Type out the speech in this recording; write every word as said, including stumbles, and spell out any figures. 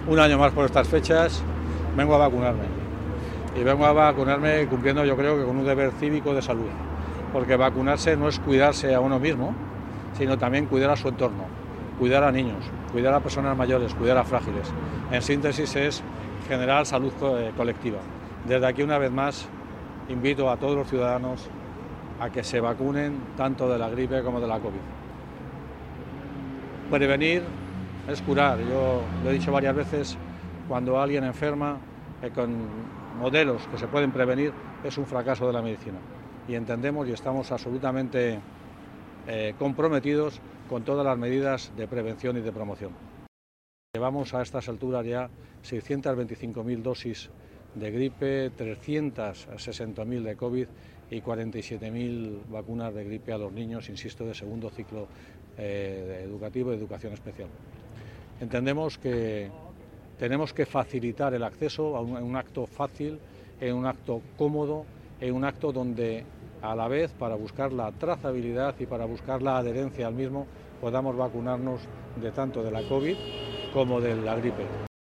un año más por estas fechas, vengo a vacunarme. Y vengo a vacunarme cumpliendo, yo creo que con un deber cívico de salud, porque vacunarse no es cuidarse a uno mismo, sino también cuidar a su entorno, cuidar a niños, cuidar a personas mayores, cuidar a frágiles. En síntesis es generar salud colectiva. Desde aquí, una vez más, invito a todos los ciudadanos a que se vacunen tanto de la gripe como de la COVID. Prevenir es curar. Yo lo he dicho varias veces, cuando alguien enferma, eh, con modelos que se pueden prevenir, es un fracaso de la medicina. Y entendemos y estamos absolutamente eh, comprometidos con todas las medidas de prevención y de promoción. Llevamos a estas alturas ya seiscientas veinticinco mil dosis de gripe, trescientas sesenta mil de COVID y cuarenta y siete mil vacunas de gripe a los niños, insisto, de segundo ciclo eh, educativo y de educación especial. Entendemos que tenemos que facilitar el acceso a un, a un acto fácil, en un acto cómodo, en un acto donde a la vez, para buscar la trazabilidad y para buscar la adherencia al mismo, podamos vacunarnos de tanto de la COVID como de la gripe.